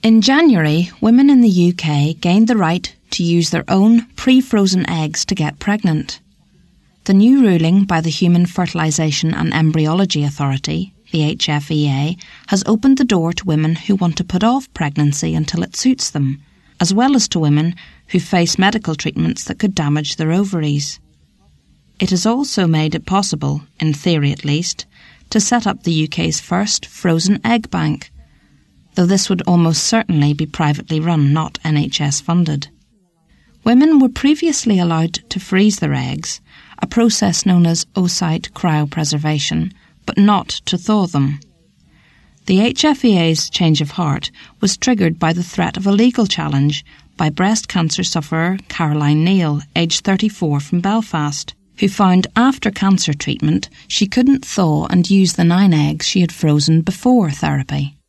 In January, women in the UK gained the right to use their own pre-frozen eggs to get pregnant. The new ruling by the Human Fertilisation and Embryology Authority, the HFEA, has opened the door to women who want to put off pregnancy until it suits them, as well as to women who face medical treatments that could damage their ovaries. It has also made it possible, in theory at least, to set up the UK's first frozen egg bank, though this would almost certainly be privately run, not NHS funded. Women were previously allowed to freeze their eggs, a process known as oocyte cryopreservation, but not to thaw them. The HFEA's change of heart was triggered by the threat of a legal challenge by breast cancer sufferer Caroline Neal, aged 34, from Belfast, who found after cancer treatment she couldn't thaw and use the 9 eggs she had frozen before therapy.